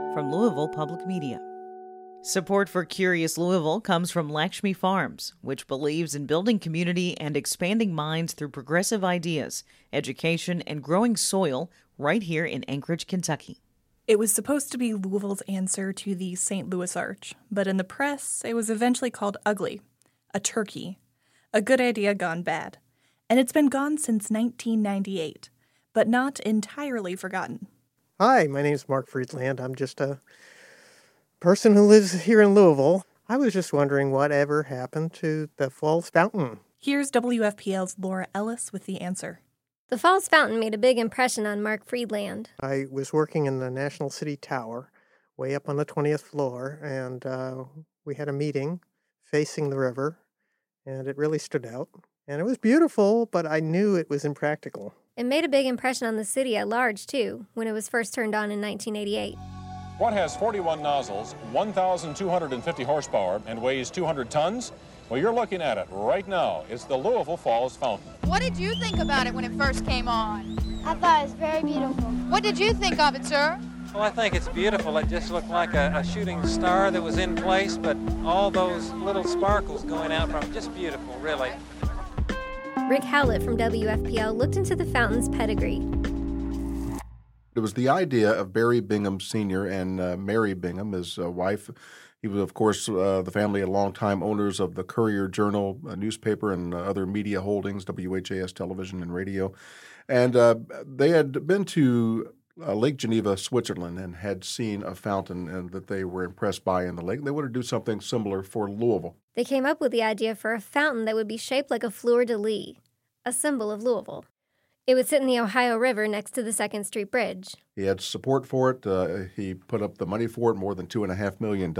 from Louisville Public Media. Support for Curious Louisville comes from Lakshmi Farms, which believes in building community and expanding minds through progressive ideas, education, and growing soil right here in Anchorage, Kentucky. It was supposed to be Louisville's answer to the St. Louis Arch, but in the press, it was eventually called Ugly, a turkey. A good idea gone bad. And it's been gone since 1998, but not entirely forgotten. Hi, my name is Mark Friedland. I'm just a person who lives here in Louisville. I was just wondering whatever happened to the Falls Fountain. Here's WFPL's Laura Ellis with the answer. The Falls Fountain made a big impression on Mark Friedland. I was working in the National City Tower, way up on the 20th floor, and we had a meeting facing the river, and it really stood out. And it was beautiful, but I knew it was impractical. It made a big impression on the city at large, too, when it was first turned on in 1988. What has 41 nozzles, 1,250 horsepower, and weighs 200 tons? Well, you're looking at it right now. It's the Louisville Falls Fountain. What did you think about it when it first came on? I thought it was very beautiful. What did you think of it, sir? Well, I think it's beautiful. It just looked like a shooting star that was in place, but all those little sparkles going out from it, just beautiful, really. Rick Howlett from WFPL looked into the fountain's pedigree. It was the idea of Barry Bingham Sr. and Mary Bingham, his wife. He was, of course, the family had longtime owners of the Courier-Journal newspaper and other media holdings, WHAS television and radio. And they had been to Lake Geneva, Switzerland, and had seen a fountain and that they were impressed by in the lake. They wanted to do something similar for Louisville. They came up with the idea for a fountain that would be shaped like a fleur-de-lis, a symbol of Louisville. It would sit in the Ohio River next to the 2nd Street Bridge. He had support for it. He put up the money for it, more than $2.5 million.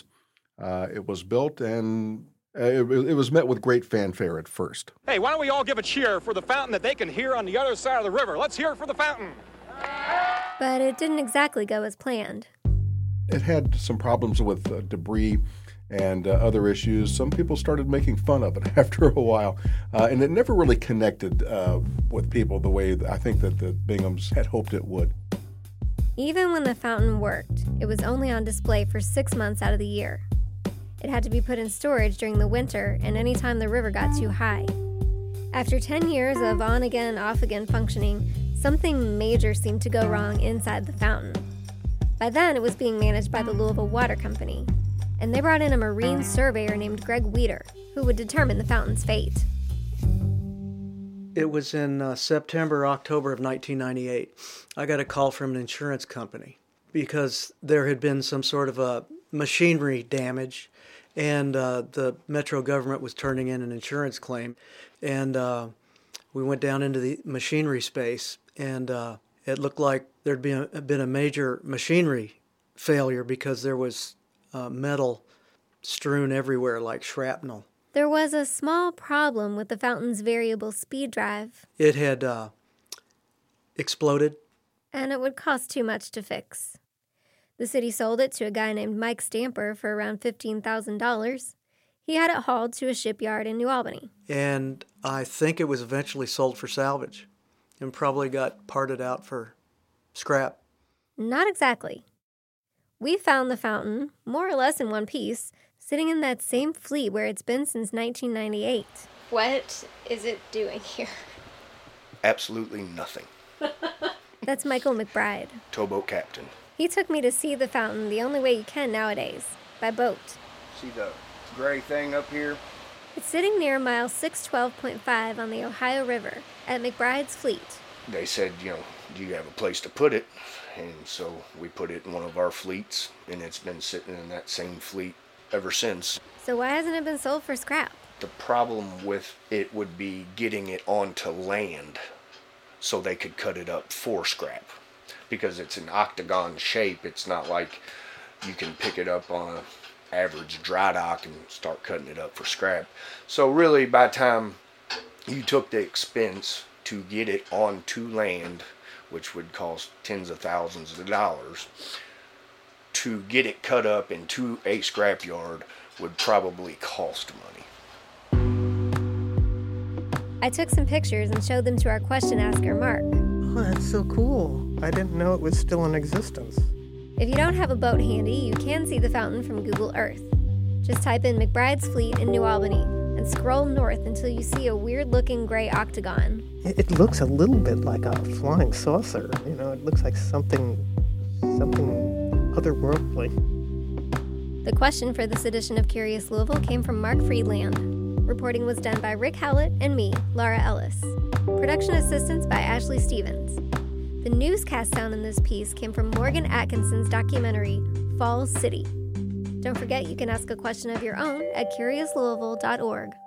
It was built, and it was met with great fanfare at first. Hey, why don't we all give a cheer for the fountain that they can hear on the other side of the river? Let's hear it for the fountain. But it didn't exactly go as planned. It had some problems with debris and other issues. Some people started making fun of it after a while, and it never really connected with people the way I think that the Binghams had hoped it would. Even when the fountain worked, it was only on display for 6 months out of the year. It had to be put in storage during the winter and any time the river got too high. After 10 years of on-again, off-again functioning, something major seemed to go wrong inside the fountain. By then, it was being managed by the Louisville Water Company, and they brought in a marine surveyor named Greg Weeder, who would determine the fountain's fate. It was in September, October of 1998. I got a call from an insurance company because there had been some sort of a machinery damage, and the Metro government was turning in an insurance claim. And we went down into the machinery space, and it looked like there'd been a major machinery failure because there was metal strewn everywhere like shrapnel. There was a small problem with the fountain's variable speed drive. It had exploded. And it would cost too much to fix. The city sold it to a guy named Mike Stamper for around $15,000. He had it hauled to a shipyard in New Albany. And I think it was eventually sold for salvage and probably got parted out for scrap. Not exactly. We found the fountain, more or less in one piece, sitting in that same fleet where it's been since 1998. What is it doing here? Absolutely nothing. That's Michael McBride. Towboat captain. He took me to see the fountain the only way you can nowadays, by boat. See the gray thing up here? It's sitting near mile 612.5 on the Ohio River at McBride's fleet. They said, do you have a place to put it? And so we put it in one of our fleets, and it's been sitting in that same fleet ever since. So why hasn't it been sold for scrap? The problem with it would be getting it onto land so they could cut it up for scrap. Because it's an octagon shape, it's not like you can pick it up on an average dry dock and start cutting it up for scrap. So really, by the time you took the expense to get it onto land, which would cost tens of thousands of dollars, to get it cut up into a scrapyard would probably cost money. I took some pictures and showed them to our question asker, Mark. Oh, that's so cool. I didn't know it was still in existence. If you don't have a boat handy, you can see the fountain from Google Earth. Just type in McBride's Fleet in New Albany and scroll north until you see a weird-looking gray octagon. It looks a little bit like a flying saucer. It looks like something otherworldly. The question for this edition of Curious Louisville came from Mark Friedland. Reporting was done by Rick Howlett and me, Laura Ellis. Production assistance by Ashley Stevens. The newscast sound in this piece came from Morgan Atkinson's documentary, Falls City. Don't forget you can ask a question of your own at curiouslouisville.org.